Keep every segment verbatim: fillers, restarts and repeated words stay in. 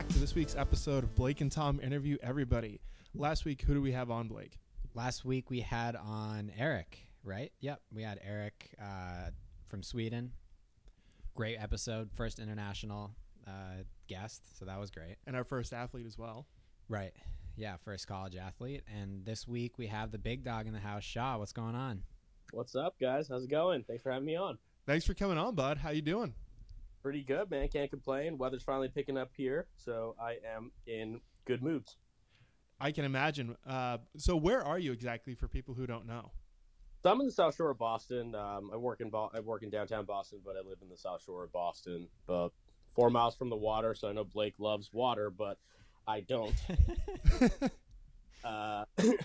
back to this week's episode of Blake and Tom Interview Everybody. Last week, who do we have on, Blake? Last week we had on Eric, right? Yep, we had Eric uh, from Sweden. Great episode, first international uh, guest, so that was great. And our first athlete as well. Right, yeah, first college athlete. And this week we have the big dog in the house, Shaw. What's going on? What's up, guys? How's it going? Thanks for having me on. Thanks for coming on, bud. How you doing? Pretty good, man. Can't complain. Weather's finally picking up here, so I am in good moods. I can imagine. Uh, so where are you exactly for people who don't know? So I'm in the South Shore of Boston. Um, I work in Bo- I work in downtown Boston, but I live in the South Shore of Boston, about four miles from the water. So I know Blake loves water, but I don't. uh,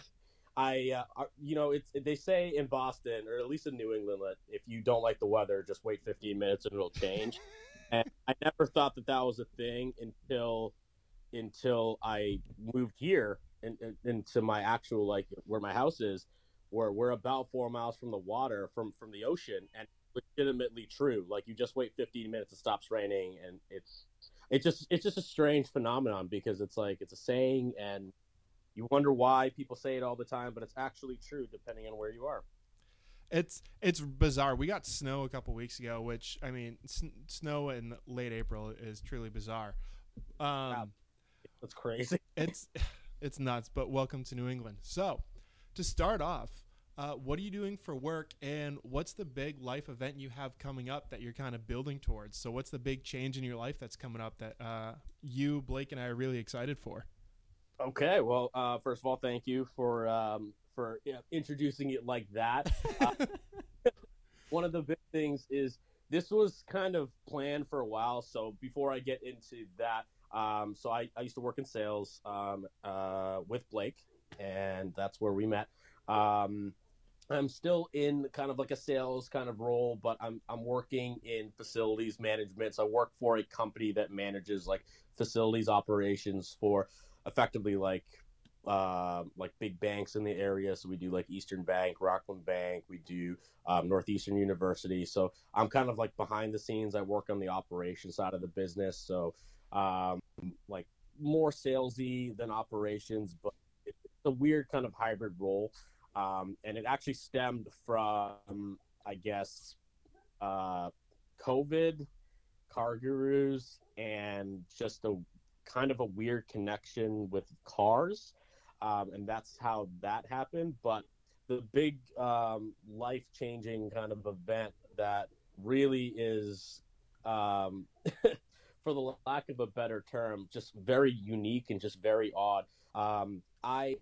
I, uh, you know, it's they say in Boston, or at least in New England, that if you don't like the weather, just wait fifteen minutes and it'll change. And I never thought that that was a thing until until I moved here and in, in, into my actual, like, where my house is, where we're about four miles from the water, from from the ocean, and legitimately true. Like, you just wait fifteen minutes, it stops raining, and it's it's just it's just a strange phenomenon, because it's like it's a saying, and you wonder why people say it all the time, but it's actually true depending on where you are. It's it's bizarre. We got snow a couple weeks ago, which, I mean, s- snow in late April is truly bizarre. Um, wow. That's crazy. it's it's nuts, but welcome to New England. So, to start off, uh, what are you doing for work, and what's the big life event you have coming up that you're kind of building towards? So what's the big change in your life that's coming up that uh, you, Blake, and I are really excited for? Okay, well, uh, first of all, thank you for um, for you know, introducing it like that. Uh, one of the big things is this was kind of planned for a while. So before I get into that, um, so I, I used to work in sales um, uh, with Blake, and that's where we met. Um, I'm still in kind of like a sales kind of role, but I'm I'm working in facilities management. So I work for a company that manages like facilities operations for effectively like uh, like big banks in the area. So we do like Eastern Bank, Rockland Bank, we do um, Northeastern University. So I'm kind of like behind the scenes. I work on the operation side of the business. So um, like more salesy than operations, but it's a weird kind of hybrid role. Um, and it actually stemmed from, I guess, uh, COVID, car gurus, and just a kind of a weird connection with cars. Um, and that's how that happened. But the big um, life-changing kind of event that really is, um, for the lack of a better term, just very unique and just very odd. Um, I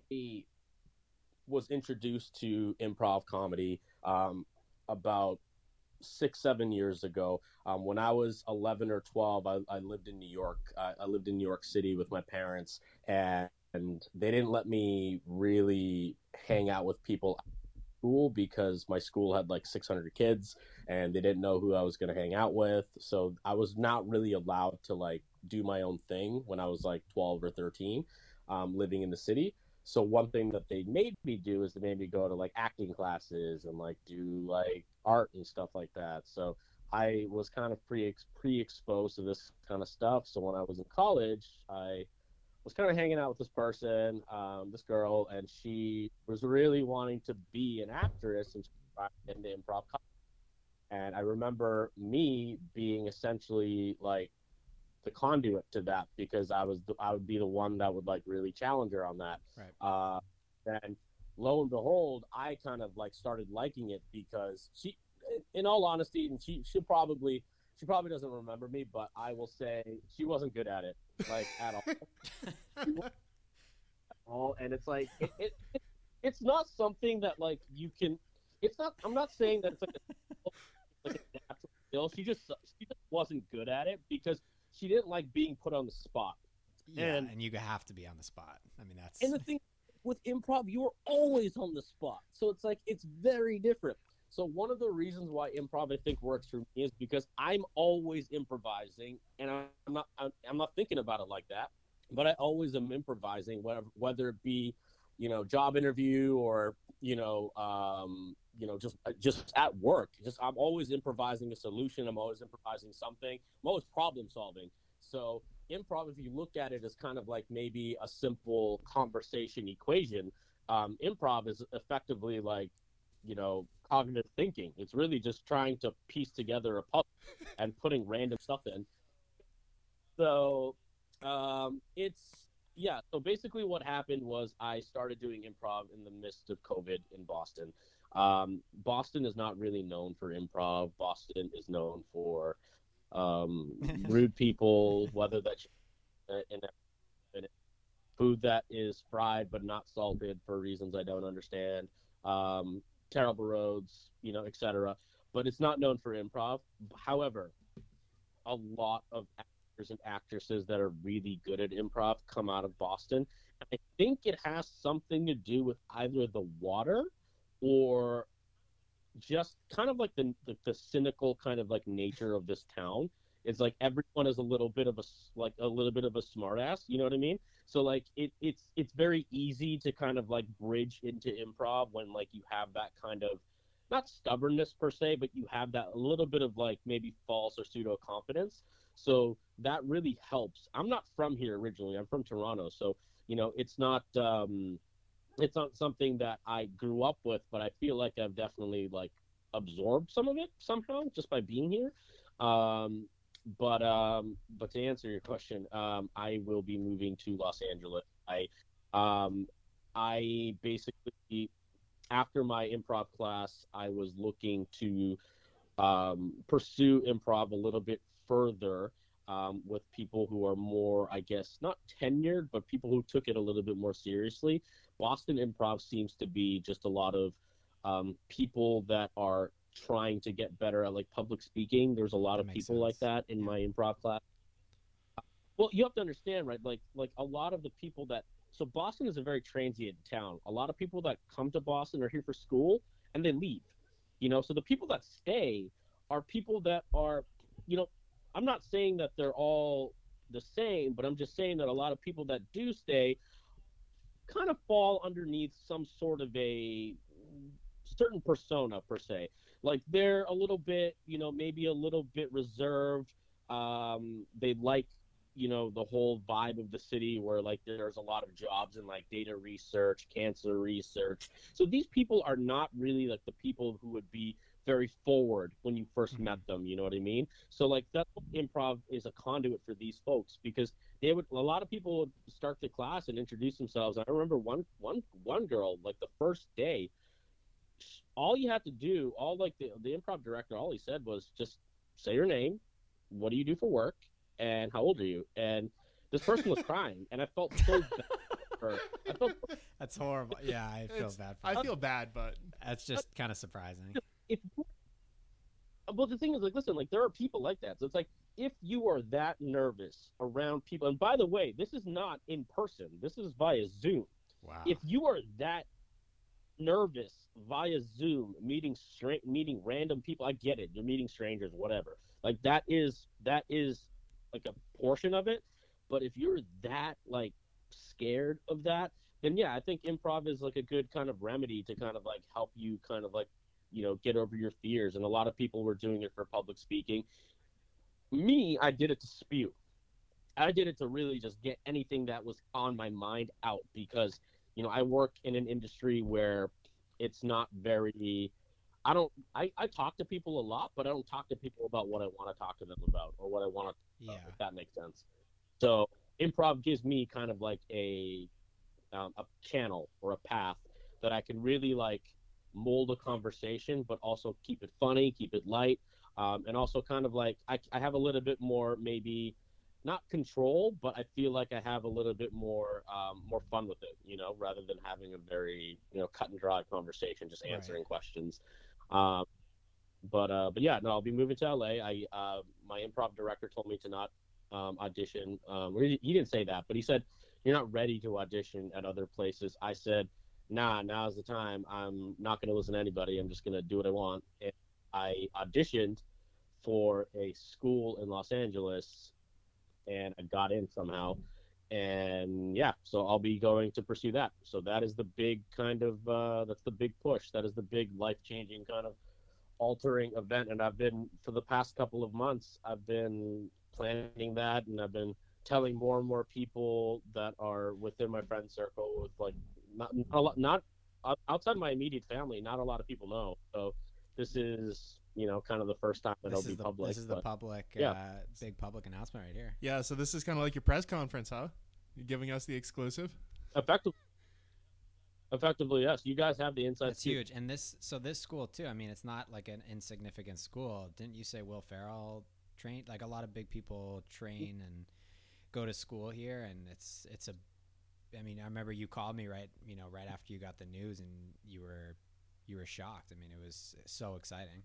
was introduced to improv comedy um, about six, seven years ago. Um, when I was eleven or twelve, I, I lived in New York. I, I lived in New York City with my parents, and, and they didn't let me really hang out with people at school because my school had like six hundred kids, and they didn't know who I was going to hang out with. So I was not really allowed to like do my own thing when I was like twelve or thirteen, um, living in the city. So one thing that they made me do is they made me go to like acting classes and like do like art and stuff like that. So I was kind of pre pre exposed to this kind of stuff. So when I was in college, I was kind of hanging out with this person, um, this girl, and she was really wanting to be an actress and she tried to get into improv comedy. And I remember me being essentially like the conduit to that, because I was the, I would be the one that would like really challenge her on that. Right. Uh, and lo and behold, I kind of like started liking it because she, in all honesty, and she she probably she probably doesn't remember me, but I will say she wasn't good at it, like at all. She wasn't at all. And it's like it, it, it it's not something that like you can. It's not. I'm not saying that it's like a, like a natural skill. She just she just wasn't good at it because she didn't like being put on the spot. Yeah, And and you have to be on the spot. I mean, that's and the thing with improv, you're always on the spot. So it's like it's very different. So one of the reasons why improv I think works for me is because I'm always improvising, and I'm not I'm, I'm not thinking about it like that, but I always am improvising, whether whether it be, you know, job interview or you know um, you know just just at work. Just I'm always improvising a solution. I'm always improvising something. I'm always problem solving. So improv, if you look at it as kind of like maybe a simple conversation equation, um, improv is effectively like, you know, cognitive thinking. It's really just trying to piece together a puzzle and putting random stuff in. So um, it's yeah. So basically, what happened was I started doing improv in the midst of COVID in Boston. Um, Boston is not really known for improv. Boston is known for um, rude people, whether that's in, in food that is fried but not salted for reasons I don't understand, um, terrible roads, you know, et cetera. But it's not known for improv. However, a lot of actors and actresses that are really good at improv come out of Boston. I think it has something to do with either the water or just kind of like the, the the cynical kind of like nature of this town. It's like everyone is a little bit of a like a little bit of a smartass. You know what I mean? So like it it's it's very easy to kind of like bridge into improv when like you have that kind of not stubbornness per se, but you have that a little bit of like maybe false or pseudo confidence. So that really helps. I'm not from here originally. I'm from Toronto, so you know it's not. Um, it's not something that I grew up with, but I feel like I've definitely like absorbed some of it somehow just by being here. Um, but um, but to answer your question, um, I will be moving to Los Angeles. I um, I basically after my improv class, I was looking to um, pursue improv a little bit further um, with people who are more, I guess, not tenured, but people who took it a little bit more seriously. Boston Improv seems to be just a lot of um, people that are trying to get better at like public speaking. There's a lot That of makes people like sense. that in Yeah. my improv class. Well, you have to understand, right? Like, like a lot of the people that so Boston is a very transient town. A lot of people that come to Boston are here for school and they leave. You know, so the people that stay are people that are, you know, I'm not saying that they're all the same, but I'm just saying that a lot of people that do stay kind of fall underneath some sort of a certain persona per se. Like they're a little bit, you know, maybe a little bit reserved. Um, they like, you know, the whole vibe of the city where like there's a lot of jobs in like data research, cancer research. So these people are not really like the people who would be very forward when you first met Mhm. them. You know what I mean? So like that improv is a conduit for these folks because they would a lot of people would start the class and introduce themselves. I remember one one one girl like the first day, all you had to do, all like the the improv director, all he said was just say your name, what do you do for work, and how old are you? And this person was crying, and I felt so bad for her. I felt That's horrible. Yeah, I feel It's bad for I her. feel bad, but That's just kind of surprising. if well the thing is like listen like there are people like that, so it's like if you are that nervous around people, and by the way, this is not in person, this is via Zoom. Wow. If you are that nervous via Zoom, meeting stra- meeting random people. I get it. You're meeting strangers, whatever. Like that is that is like a portion of it. But if you're that like scared of that, then yeah, I think improv is like a good kind of remedy to kind of like help you kind of like you know get over your fears. And a lot of people were doing it for public speaking. Me, I did it to spew. I did it to really just get anything that was on my mind out because, you know, I work in an industry where it's not very. I don't. I, I talk to people a lot, but I don't talk to people about what I want to talk to them about or what I want to talk about, Yeah. if that makes sense. So improv gives me kind of like a um, a channel or a path that I can really like mold a conversation, but also keep it funny, keep it light, um, and also kind of like I, I have a little bit more maybe not control, but I feel like I have a little bit more um, more fun with it, you know, rather than having a very you know cut and dry conversation, just Right. answering questions. Um, but uh, but yeah, no, I'll be moving to L A. I uh, my improv director told me to not um, audition. Um, he, he didn't say that, but he said you're not ready to audition at other places. I said, nah, now's the time. I'm not going to listen to anybody. I'm just going to do what I want. And I auditioned for a school in Los Angeles, and I got in somehow. And yeah, so I'll be going to pursue that. So that is the big kind of uh, that's the big push. That is the big life changing kind of altering event. And I've been for the past couple of months I've been planning that, and I've been telling more and more people that are within my friend circle with like not not a lot, not outside my immediate family, not a lot of people know. So this is, you know, kind of the first time that it'll This be is the public. this is the But public yeah, uh, big public announcement right here. Yeah, so this is kind of like your press conference, huh? You're giving us the exclusive. effectively, effectively, yes. You guys have the inside That's scoop. huge. And this so this school too. I mean, it's not like an insignificant school. Didn't you say Will Ferrell trained? Like a lot of big people train and go to school here, and it's it's a. I mean, I remember you called me right, you know, right after you got the news, and you were you were shocked. I mean, it was so exciting.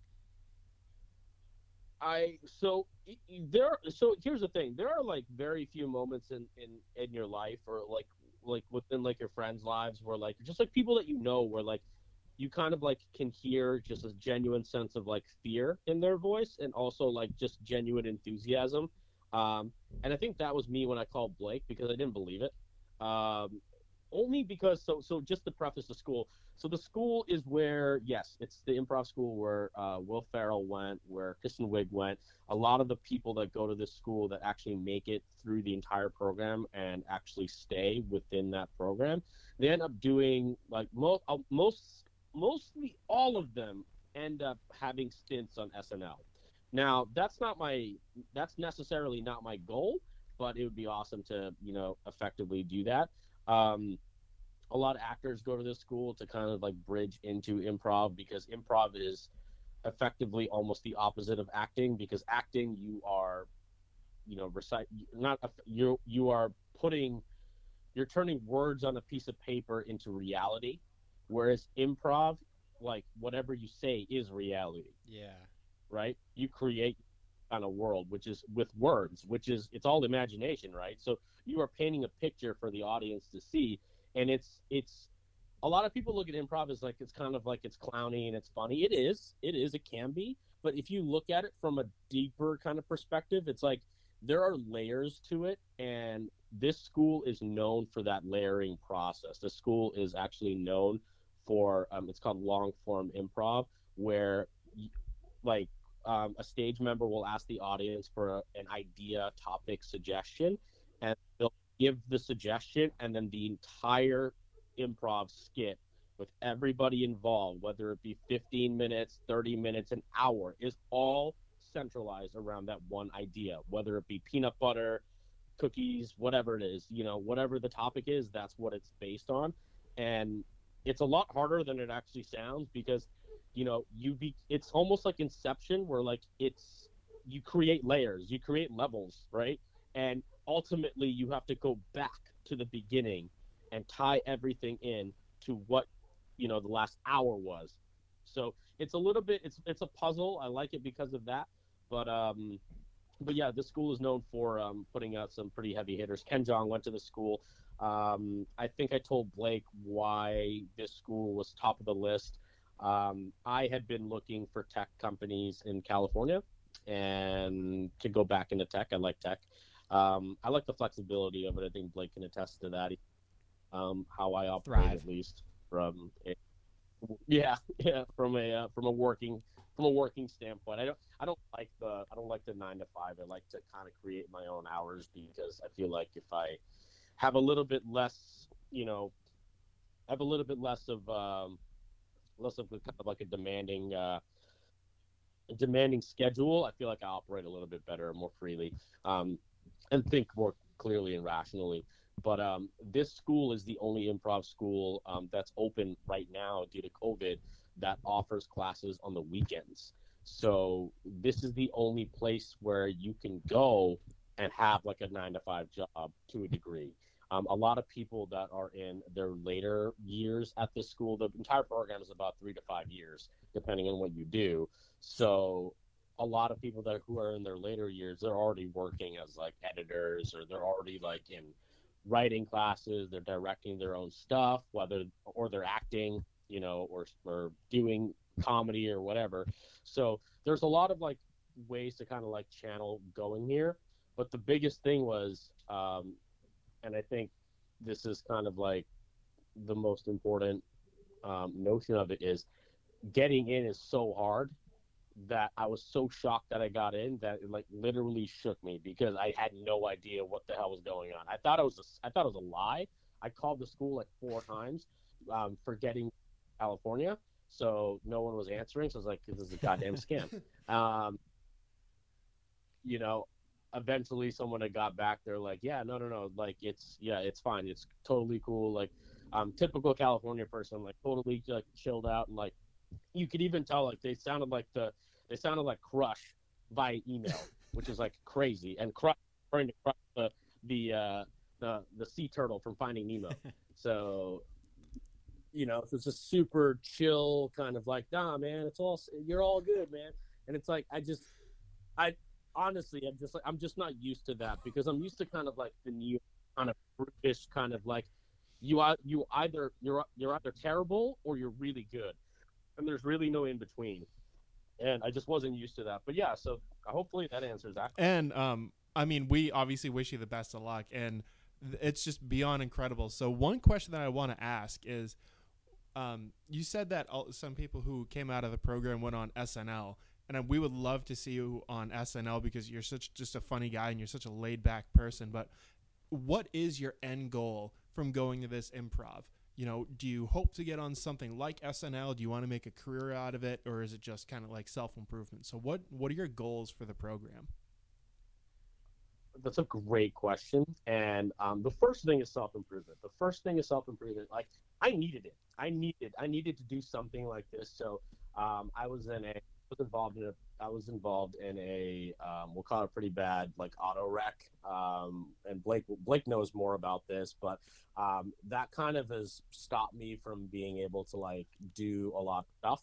I so there. So here's the thing: there are like very few moments in in in your life, or like like within like your friends' lives, where like just like people that you know, where like you kind of like can hear just a genuine sense of like fear in their voice, and also like just genuine enthusiasm. Um, and I think that was me when I called Blake because I didn't believe it. Um, Only because so so just to preface the school. So the school is where, yes, it's the improv school where uh, Will Ferrell went, where Kristen Wiig went. A lot of the people that go to this school that actually make it through the entire program and actually stay within that program, they end up doing like most most mostly all of them end up having stints on S N L. Now that's not my that's necessarily not my goal, but it would be awesome to, you know, effectively do that. Um, a lot of actors go to this school to kind of like bridge into improv because improv is effectively almost the opposite of acting, because acting you are, you know, recite not you you are putting you're turning words on a piece of paper into reality, whereas improv, like whatever you say is reality, Yeah. right? You create kind of world, which is with words, which is it's all imagination, right? So you are painting a picture for the audience to see, and it's it's a lot of people look at improv as like it's kind of like it's clowny and it's funny. It is, it is, it can be, but if you look at it from a deeper kind of perspective, it's like there are layers to it, and this school is known for that layering process. The school is actually known for um, it's called long form improv, where like um, a stage member will ask the audience for a, an idea, topic, suggestion, and they'll give the suggestion, and then the entire improv skit with everybody involved, whether it be fifteen minutes, thirty minutes, an hour, is all centralized around that one idea, whether it be peanut butter, cookies, whatever it is, you know, whatever the topic is, that's what it's based on. And it's a lot harder than it actually sounds because, you know, you be it's almost like Inception where like it's you create layers, you create levels, right? And ultimately you have to go back to the beginning and tie everything in to what, you know, the last hour was. So it's a little bit it's it's a puzzle. I like it because of that. But um but yeah, this school is known for um, putting out some pretty heavy hitters. Ken Jong went to the school. Um, I think I told Blake why this school was top of the list. Um, I had been looking for tech companies in California and to go back into tech. I like tech. Um, I like the flexibility of it. I think Blake can attest to that. Um, how I operate, Thrive. at least from a yeah, yeah, from a uh, from a working from a working standpoint. I don't I don't like the I don't like the nine to five. I like to kind of create my own hours because I feel like if I have a little bit less, you know, have a little bit less of um, less of a, kind of like a demanding uh, a demanding schedule, I feel like I operate a little bit better and more freely, um, and think more clearly and rationally. But um, this school is the only improv school um, that's open right now due to COVID that offers classes on the weekends. So this is the only place where you can go and have like a nine to five job to a degree. Um, a lot of people that are in their later years at this school, the entire program is about three to five years, depending on what you do. So a lot of people that who are in their later years, they're already working as like editors, or they're already like in writing classes, they're directing their own stuff, whether or they're acting, you know, or or doing comedy or whatever. So there's a lot of like ways to kind of like channel going here. But the biggest thing was, um, and I think this is kind of like the most important um, notion of it is getting in is so hard that I was so shocked that I got in that it like literally shook me because I had no idea what the hell was going on. I thought it was a, I thought it was a lie. I called the school like four times, um, for getting California, so no one was answering. So I was like, this is a goddamn scam. Um, you know, eventually someone had got back. They're like, yeah, no, no, no, like it's yeah, it's fine. It's totally cool. Like, um, typical California person, like totally like chilled out and like you could even tell like they sounded like the they sounded like Crush via email, which is like crazy. And Crush referring to Crush, the the uh, the the sea turtle from Finding Nemo. So you know, so it's a super chill kind of like, nah, man, it's all you're all good, man. And it's like I just I honestly I'm just like I'm just not used to that because I'm used to kind of like the new kind of brutish kind of like you are you either you're you're either terrible or you're really good and there's really no in between. And I just wasn't used to that. But yeah, so hopefully that answers that. And um, I mean, we obviously wish you the best of luck, and th- it's just beyond incredible. So one question that I want to ask is, um, you said that all, some people who came out of the program went on S N L, and uh, we would love to see you on S N L because you're such just a funny guy and you're such a laid back person. But what is your end goal from going to this improv? You know, do you hope to get on something like S N L? Do you want to make a career out of it, or is it just kind of like self-improvement? So what what are your goals for the program? That's a great question. And um, the first thing is self improvement. The first thing is self improvement. Like I needed it. I needed. I needed to do something like this. So um, I was in a. Was involved in a. I was involved in a. Um, we'll call it a pretty bad like auto wreck. Um, and Blake Blake knows more about this, but um, that kind of has stopped me from being able to like do a lot of stuff.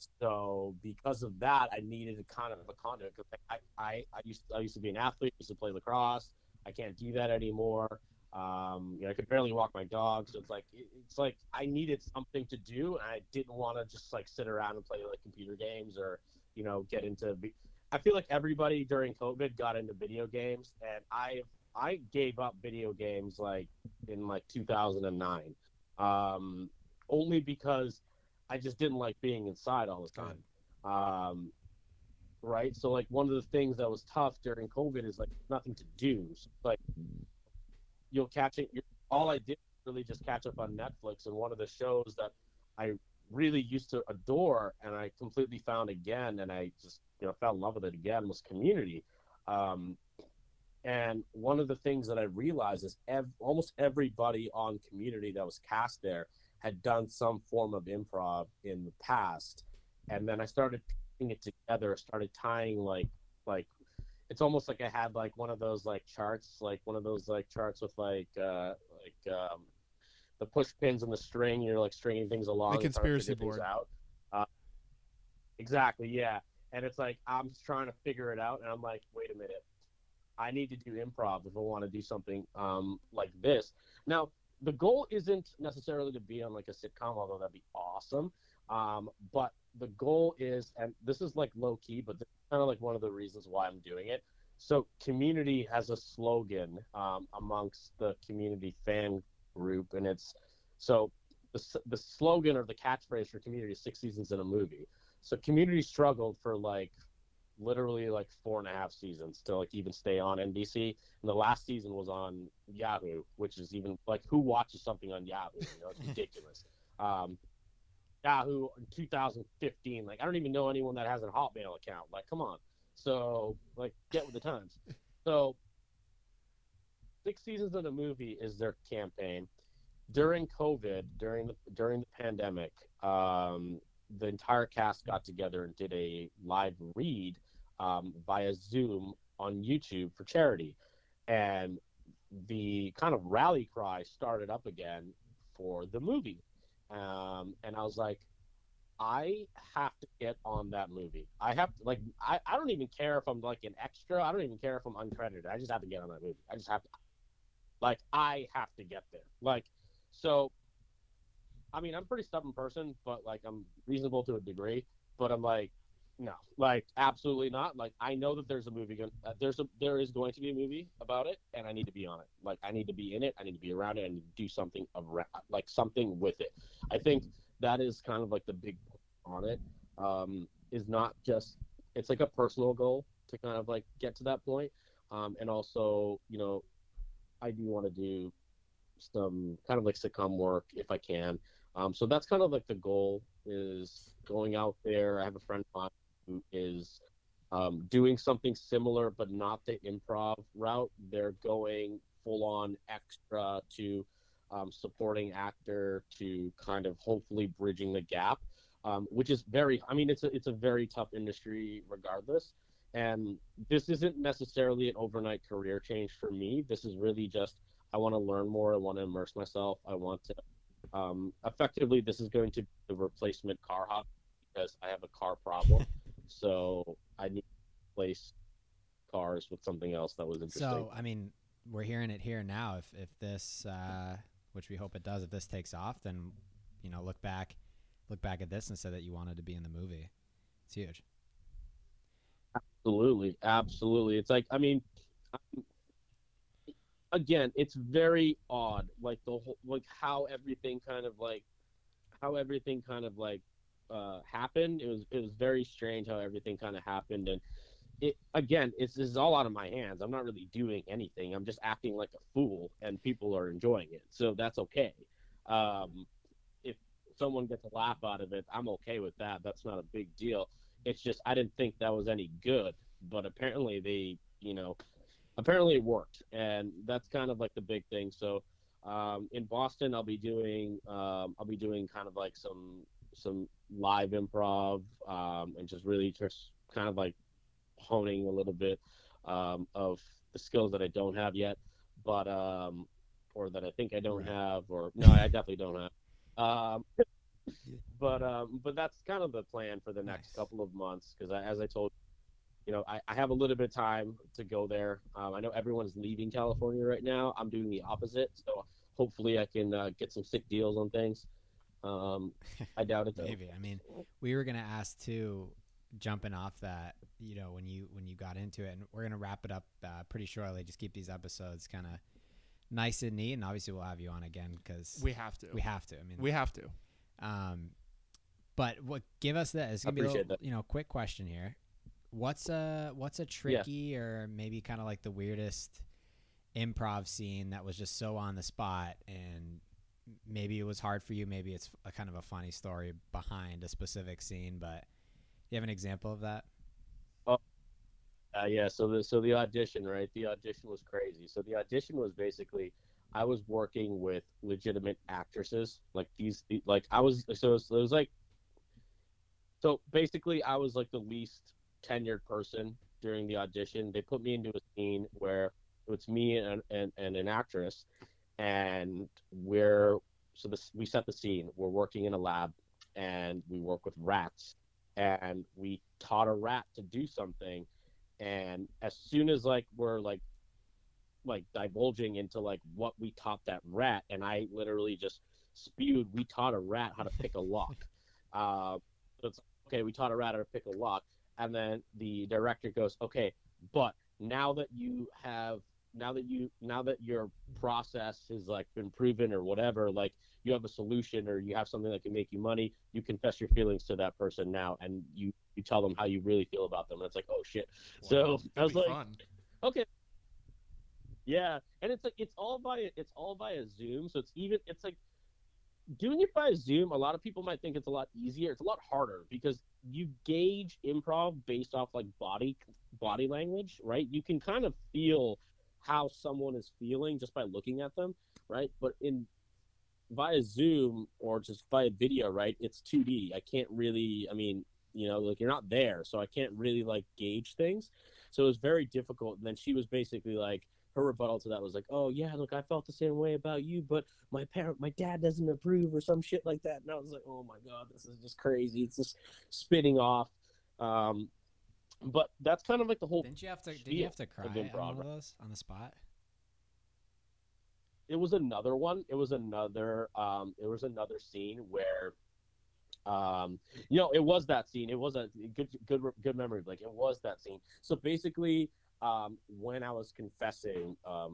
So because of that, I needed a kind of a conduit. I, I, I used I used to be an athlete. I used to play lacrosse. I can't do that anymore. Um, you know, I could barely walk my dog. So it's like it, it's like I needed something to do, and I didn't want to just like sit around and play like computer games or you know get into. I feel like everybody during COVID got into video games, and I I gave up video games like in like two thousand nine, um, only because I just didn't like being inside all the time. Um, right. So like one of the things that was tough during COVID is like nothing to do. So, like you'll catch it. You're, all I did was really just catch up on Netflix. And one of the shows that I really used to adore and I completely found again, and I just you know fell in love with it again was Community. Um, and one of the things that I realized is ev- almost everybody on Community that was cast there had done some form of improv in the past, and then I started putting it together, started tying like like it's almost like I had like one of those like charts, like one of those like charts with like uh like um the push pins and the string, you're like stringing things The along and trying to conspiracy figure things board. out. Uh, exactly, yeah. And it's like I'm just trying to figure it out, and I'm like, wait a minute, I need to do improv if I want to do something um, like this. Now, the goal isn't necessarily to be on like a sitcom, although that'd be awesome. Um, but the goal is, and this is like low key, but this is kind of like one of the reasons why I'm doing it. So, Community has a slogan um, amongst the Community fan group, and it's so the the slogan or the catchphrase for Community is six seasons in a movie. So, Community struggled for like literally like four and a half seasons to like even stay on N B C. And the last season was on Yahoo, which is even like who watches something on Yahoo? You know, it's ridiculous. Um, Yahoo in two thousand fifteen, like I don't even know anyone that has a Hotmail account. Like, come on. So like, get with the times. So six seasons of the movie is their campaign. During COVID, during the during the pandemic, um, the entire cast got together and did a live read um, via Zoom on YouTube for charity, and the kind of rally cry started up again for the movie. Um, and I was like, I have to get on that movie. I have to like I, I don't even care if I'm like an extra. I don't even care if I'm uncredited. I just have to get on that movie. I just have to like I have to get there. Like so I mean, I'm a pretty stubborn person, but like I'm reasonable to a degree. But I'm like, no, like absolutely not. Like I know that there's a movie going, uh, there's a there is going to be a movie about it, and I need to be on it. Like I need to be in it. I need to be around it. I need to do something around, like something with it. I think that is kind of like the big point on it. Um, is not just it's like a personal goal to kind of like get to that point. Um, and also, you know, I do want to do some kind of like sitcom work if I can. Um, so that's kind of like the goal is going out there. I have a friend of mine who is um, doing something similar, but not the improv route. They're going full on extra to um, supporting actor to kind of hopefully bridging the gap, um, which is very. I mean, it's a it's a very tough industry regardless. And this isn't necessarily an overnight career change for me. This is really just I want to learn more. I want to immerse myself. I want to um, effectively. This is going to be the replacement car hop because I have a car problem. So I need to replace cars with something else that was interesting. So, I mean, we're hearing it here now. If if this, uh, which we hope it does, if this takes off, then you know, look back, look back at this and say that you wanted to be in the movie. It's huge. Absolutely, absolutely. It's like I mean, again, it's very odd, like the whole, like how everything kind of like how everything kind of like uh, happened. It was it was very strange how everything kind of happened, and it again, it's this is all out of my hands. I'm not really doing anything. I'm just acting like a fool, and people are enjoying it, so that's okay. Um, if someone gets a laugh out of it, I'm okay with that. That's not a big deal. It's just I didn't think that was any good, but apparently they, you know, apparently it worked, and that's kind of like the big thing. So um, in Boston, I'll be doing um, I'll be doing kind of like some some live improv um, and just really just kind of like honing a little bit um, of the skills that I don't have yet, but um, or that I think I don't Right. have, or no, I definitely don't have. Um, but um, but that's kind of the plan for the next Nice. couple of months because, as I told you know, I, I have a little bit of time to go there. Um, I know everyone's leaving California right now. I'm doing the opposite, so hopefully I can uh, get some sick deals on things. Um, I doubt it though. Maybe. I mean, we were gonna ask too, jumping off that, you know, when you when you got into it, and we're gonna wrap it up uh, pretty shortly. Just keep these episodes kind of nice and neat, and obviously we'll have you on again because We have to. we have to. I mean, We have to. um, but what give us that? It's I gonna be a appreciate little, that. you know, quick question here. What's a what's a Yeah. tricky or maybe kind of like the weirdest improv scene that was just so on the spot, and maybe it was hard for you, maybe it's a kind of a funny story behind a specific scene, but you have an example of that? Oh, uh, yeah. So the so the audition, right? The audition was crazy. So the audition was basically I was working with legitimate actresses, like these, like I was. So it was, it was like so basically I was like the least tenured person during the audition. They put me into a scene where it's me and and, and an actress, and we're so this we set the scene. We're working in a lab, and we work with rats, and we taught a rat to do something, and as soon as like we're like like divulging into like what we taught that rat, and I literally just spewed, we taught a rat how to pick a lock. Uh, so it's okay, we taught a rat how to pick a lock, and then the director goes, okay, but now that you have now that you now that your process has like been proven or whatever, like you have a solution or you have something that can make you money, you confess your feelings to that person now, and you you tell them how you really feel about them. And it's like, oh shit. Wow. So I That'd was be like, fun. okay, yeah, and it's like it's all via it's all via Zoom, so it's even it's like doing it by Zoom. A lot of people might think it's a lot easier. It's a lot harder because you gauge improv based off like body body language, right? You can kind of feel how someone is feeling just by looking at them, right? But in via Zoom or just via video, right? It's two D. I can't really, I mean, you know, like you're not there, so I can't really like gauge things. So it was very difficult. And then she was basically like, her rebuttal to that was like, "Oh yeah, look, I felt the same way about you, but my parent, my dad doesn't approve or some shit like that." And I was like, "Oh my god, this is just crazy. It's just spinning off." Um, but that's kind of like the whole Didn't you have to did you spiel have to cry of on improv. one of those on the spot? It was another one. It was another. Um, it was another scene where um you know it was that scene. It was a good good good memory, like it was that scene. So basically um when I was confessing, um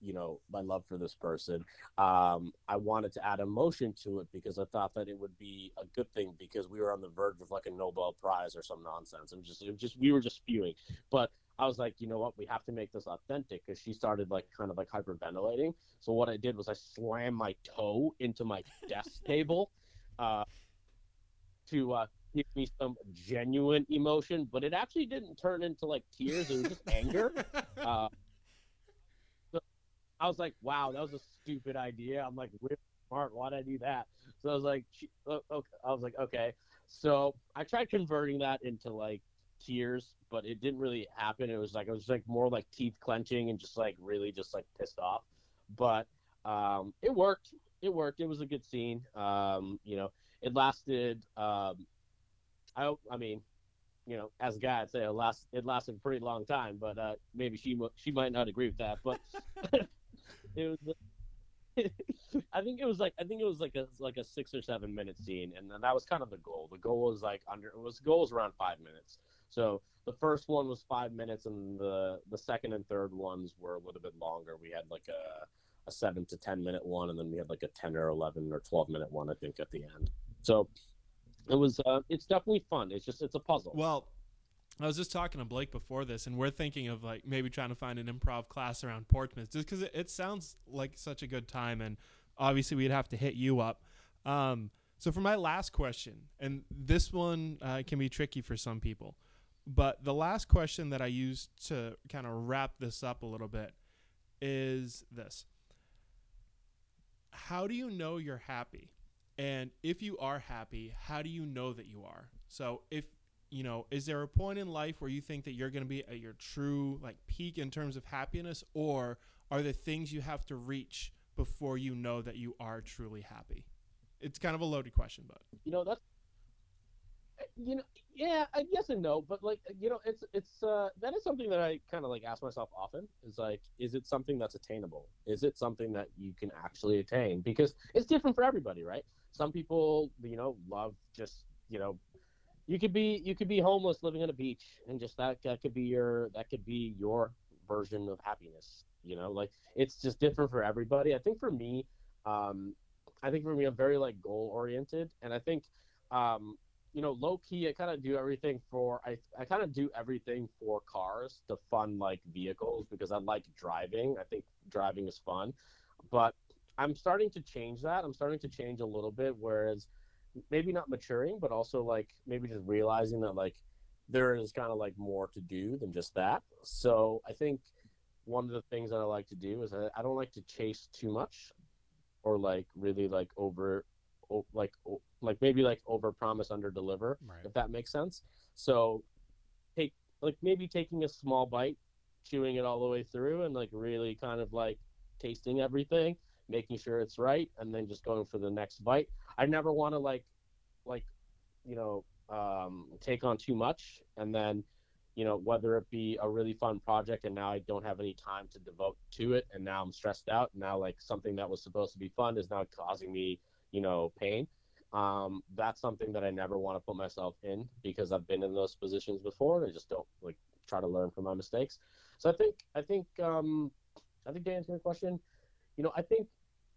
you know, my love for this person. Um, I wanted to add emotion to it because I thought that it would be a good thing because we were on the verge of like a Nobel Prize or some nonsense. And just, it was just, we were just spewing. But I was like, you know what, we have to make this authentic because she started like kind of like hyperventilating. So what I did was I slammed my toe into my desk table uh, to uh, give me some genuine emotion, but it actually didn't turn into like tears. It was just anger. Uh, so I was like, wow, that was a stupid idea. I'm like, really smart. Why'd I do that? So I was like, okay. I was like, okay. So I tried converting that into like tears, but it didn't really happen. It was like, it was like more like teeth clenching and just like really just like pissed off. But um, it worked. It worked. It was a good scene. Um, you know, it lasted, um, I, I mean, you know, as a guy, I'd say it last it lasted a pretty long time, but uh, maybe she she might not agree with that. But it was, I think it was like I think it was like a like a six or seven minute scene, and that was kind of the goal. The goal was like under it was goal was around five minutes. So the first one was five minutes, and the the second and third ones were a little bit longer. We had like a a seven to ten minute one, and then we had like a ten or eleven or twelve minute one, I think, at the end. So it was uh, it's definitely fun. It's just it's a puzzle. Well, I was just talking to Blake before this, and we're thinking of like maybe trying to find an improv class around Portsmouth, just because it, it sounds like such a good time, and obviously we'd have to hit you up. Um, so for my last question, and this one uh, can be tricky for some people, but the last question that I used to kind of wrap this up a little bit is this: how do you know you're happy? And if you are happy, how do you know that you are? So if, you know, is there a point in life where you think that you're going to be at your true like peak in terms of happiness, or are there things you have to reach before you know that you are truly happy? It's kind of a loaded question, but you know that's you know yeah, yes and no, but like you know it's it's uh that is something that I kind of like ask myself often is like, is it something that's attainable? Is it something that you can actually attain? Because it's different for everybody, right? Some people, you know, love just, you know, you could be you could be homeless living on a beach, and just that that could be your that could be your version of happiness, you know, like it's just different for everybody. I think for me, um I think for me, I'm very like goal oriented, and I think um you know, low key, I kind of do everything for I I kind of do everything for cars, to fun like vehicles, because I like driving. I think driving is fun, but I'm starting to change that. I'm starting to change a little bit, whereas maybe not maturing, but also like maybe just realizing that like there is kind of like more to do than just that. So I think one of the things that I like to do is I, I don't like to chase too much, or like really like over o- like o- like maybe like over promise under deliver, Right. if that makes sense. So take like maybe taking a small bite, chewing it all the way through, and like really kind of like tasting everything, making sure it's right, and then just going for the next bite. I never want to like like you know um, take on too much, and then you know whether it be a really fun project and now I don't have any time to devote to it, and now I'm stressed out. Now like something that was supposed to be fun is now causing me you know pain. Um, that's something that I never want to put myself in, because I've been in those positions before, and I just don't like try to learn from my mistakes. So I think I think um, I think to answer your question, you know, I think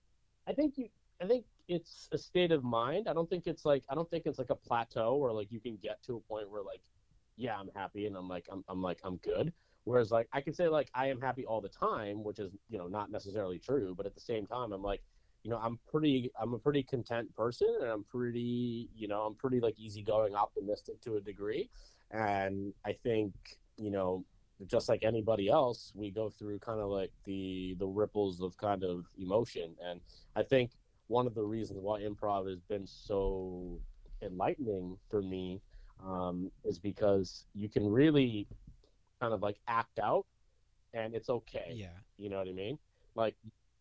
I think you I think it's a state of mind. I don't think it's like I don't think it's like a plateau where like you can get to a point where like, yeah, I'm happy, and I'm like I'm I'm like I'm good. Whereas like I can say like I am happy all the time, which is, you know, not necessarily true, but at the same time I'm like, you know, I'm pretty I'm a pretty content person, and I'm pretty, you know, I'm pretty like easygoing, optimistic to a degree. And I think, you know, just like anybody else, we go through kind of like the the ripples of kind of emotion. And I think one of the reasons why improv has been so enlightening for me, um, is because you can really kind of like act out, and it's okay. Yeah. You know what I mean? Like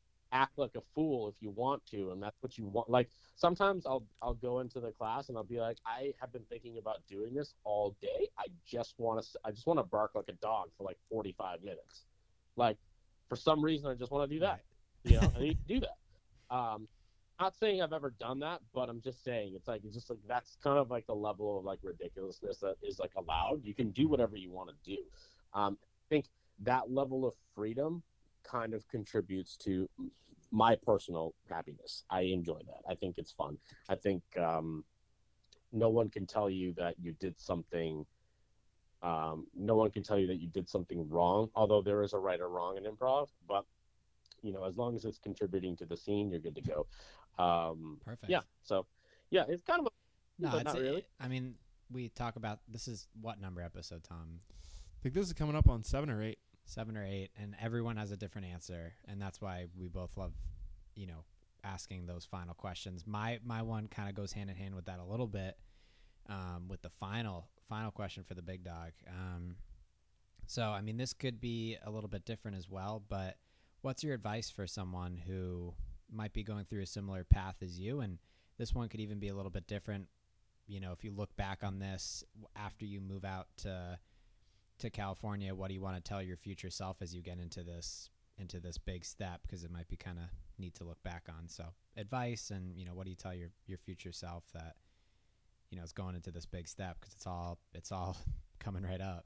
act like a fool if you want to, and that's what you want. Like sometimes I'll I'll go into the class and I'll be like, I have been thinking about doing this all day. I just want to I just want to bark like a dog for like forty-five minutes. Like for some reason I just want to do that. Right. You know, I need to do that. Um, not saying I've ever done that, but I'm just saying it's like it's just like that's kind of like the level of like ridiculousness that is like allowed. You can do whatever you want to do. Um, I think that level of freedom kind of contributes to my personal happiness. I enjoy that. I think it's fun. I think um, no one can tell you that you did something. Um, no one can tell you that you did something wrong, although there is a right or wrong in improv. But you know, as long as it's contributing to the scene, you're good to go. Um, Perfect. yeah. So, yeah, it's kind of, a, No, but it's not really. I mean, we talk about this is what number episode, Tom? I think this is coming up on seven or eight. Seven or eight, and everyone has a different answer, and that's why we both love, you know, asking those final questions. My my one kind of goes hand in hand with that a little bit, um, with the final final question for the big dog. Um, so I mean, this could be a little bit different as well, but what's your advice for someone who might be going through a similar path as you? And this one could even be a little bit different. You know, if you look back on this after you move out to to California, what do you want to tell your future self as you get into this into this big step? Because it might be kind of neat to look back on. So advice, and you know, what do you tell your your future self that, you know, is going into this big step, because it's all it's all coming right up.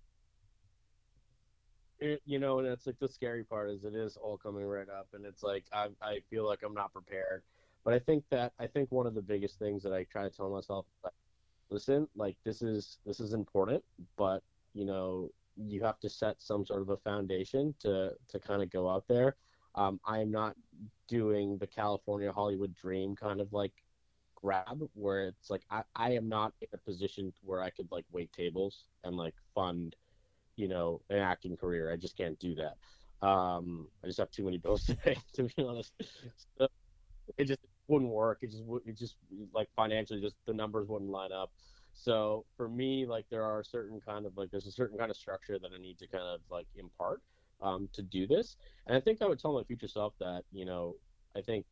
It, you know, and it's like the scary part is it is all coming right up, and it's like I I feel like I'm not prepared. But I think that I think one of the biggest things that I try to tell myself, like, listen, like this is this is important, but you know, you have to set some sort of a foundation to to kind of go out there. Um, I am not doing the California Hollywood dream kind of like grab where it's like I, I am not in a position where I could like wait tables and like fund, you know, an acting career. I just can't do that. Um, I just have too many bills to pay, to be honest. So it just wouldn't work. It just it just like financially, just the numbers wouldn't line up. So for me, like there are certain kind of like there's a certain kind of structure that I need to kind of like impart um, to do this. And I think I would tell my future self that, you know, I think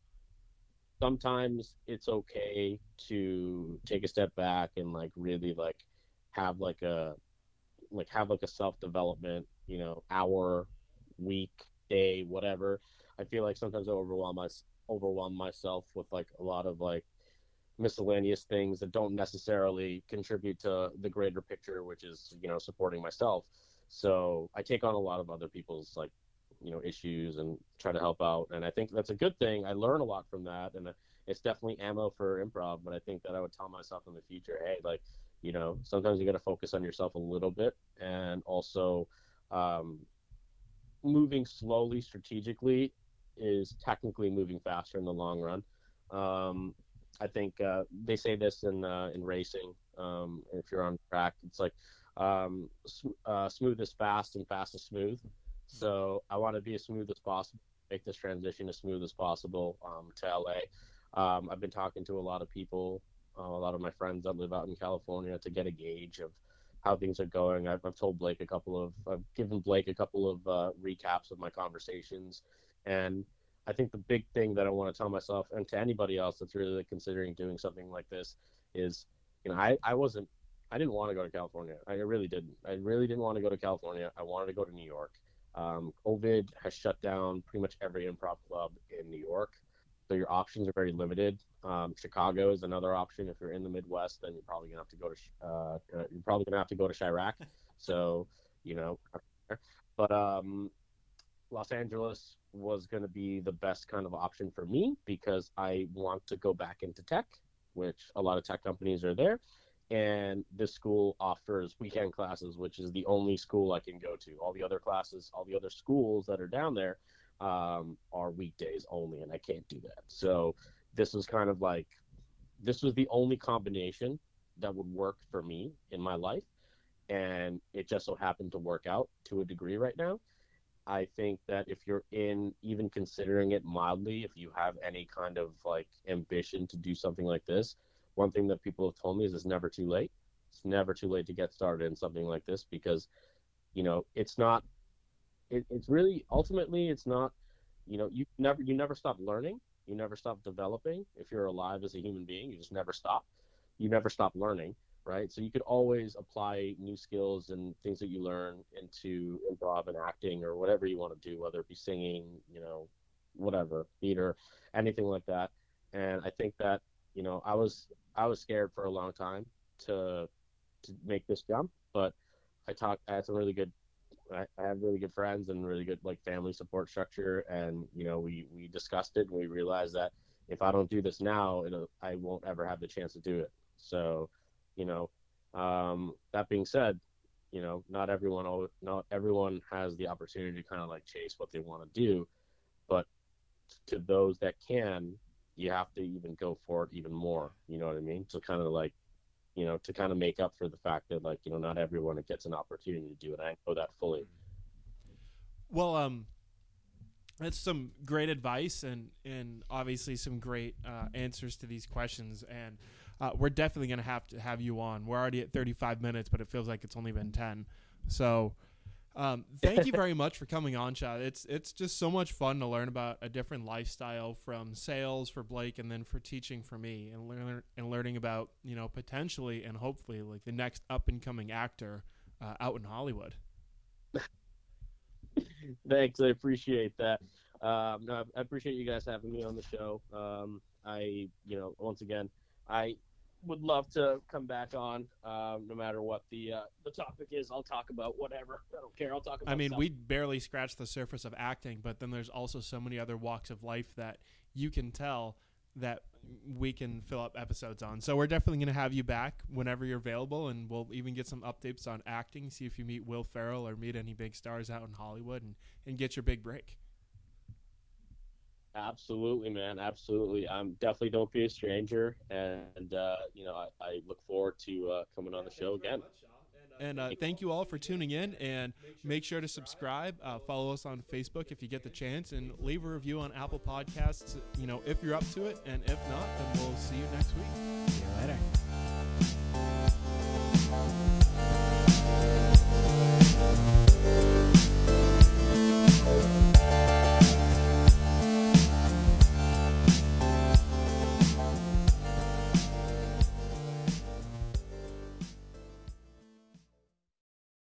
sometimes it's okay to take a step back and like really like have like a like have like a self development, you know, hour, week, day, whatever. I feel like sometimes I overwhelm my overwhelm myself with like a lot of like miscellaneous things that don't necessarily contribute to the greater picture, which is, you know, supporting myself. So I take on a lot of other people's like, you know, issues and try to help out. And I think that's a good thing. I learn a lot from that. And it's definitely ammo for improv. But I think that I would tell myself in the future, hey, like, you know, sometimes you got to focus on yourself a little bit, and also um, moving slowly strategically is technically moving faster in the long run. Um, I think uh, they say this in uh, in racing. Um, if you're on track, it's like um, sm- uh, smooth is fast and fast is smooth. So I want to be as smooth as possible, make this transition as smooth as possible um, to L A. Um, I've been talking to a lot of people, uh, a lot of my friends that live out in California, to get a gauge of how things are going. I've, I've told Blake a couple of, I've given Blake a couple of uh, recaps of my conversations. And I think the big thing that I want to tell myself and to anybody else that's really considering doing something like this is, you know, I, I wasn't, I didn't want to go to California. I really didn't. I really didn't want to go to California. I wanted to go to New York. Um, COVID has shut down pretty much every improv club in New York. So your options are very limited. Um, Chicago is another option. If you're in the Midwest, then you're probably gonna have to go to uh, uh, you're probably gonna have to go to Chirac. So you know, but um, Los Angeles was gonna be the best kind of option for me because I want to go back into tech, which a lot of tech companies are there. And this school offers weekend classes, which is the only school I can go to. All the other classes, all the other schools that are down there um, are weekdays only, and I can't do that. So this was kind of like, this was the only combination that would work for me in my life, and it just so happened to work out to a degree right now. I think that if you're in even considering it mildly, if you have any kind of like ambition to do something like this, one thing that people have told me is it's never too late. It's never too late to get started in something like this because, you know, it's not, it, it's really, ultimately, it's not, you know, you never, you never stop learning. You never stop developing. If you're alive as a human being, you just never stop. You never stop learning, right? So you could always apply new skills and things that you learn into improv and acting or whatever you want to do, whether it be singing, you know, whatever, theater, anything like that. And I think that, you know, I was I was scared for a long time to to make this jump, but I talked I had some really good I, I have really good friends and really good like family support structure, and you know, we we discussed it and we realized that if I don't do this now, it'll, I won't ever have the chance to do it. So, you know, um, that being said, you know, not everyone al- not everyone has the opportunity to kind of like chase what they want to do, but to those that can, you have to even go for it even more. You know what I mean? So kind of like, you know, to kind of make up for the fact that like, you know, not everyone gets an opportunity to do it. I know that fully. Well, um, that's some great advice and and obviously some great uh, answers to these questions. And uh, we're definitely going to have to have you on. We're already at thirty-five minutes, but it feels like it's only been ten. So um, thank you very much for coming on, Chad. It's it's just so much fun to learn about a different lifestyle from sales for Blake and then for teaching for me, and learn and learning about, you know, potentially and hopefully like the next up and coming actor uh, out in Hollywood. Thanks, I appreciate that. Um, no, I appreciate you guys having me on the show. Um, I, you know, once again, I would love to come back on, um, no matter what the uh, the topic is. I'll talk about whatever. I don't care. I'll talk about. I mean, stuff. we barely scratched the surface of acting, but then there's also so many other walks of life that you can tell that we can fill up episodes on. So we're definitely going to have you back whenever you're available, and we'll even get some updates on acting, see if you meet Will Ferrell or meet any big stars out in Hollywood, and, and get your big break. Absolutely, man. Absolutely. I'm definitely don't be a stranger, and uh, you know, I, I look forward to uh, coming on the show again. And uh, thank you all for tuning in, and make sure to subscribe, uh, follow us on Facebook if you get the chance, and leave a review on Apple Podcasts, you know, if you're up to it, and if not, then we'll see you next week. See you later.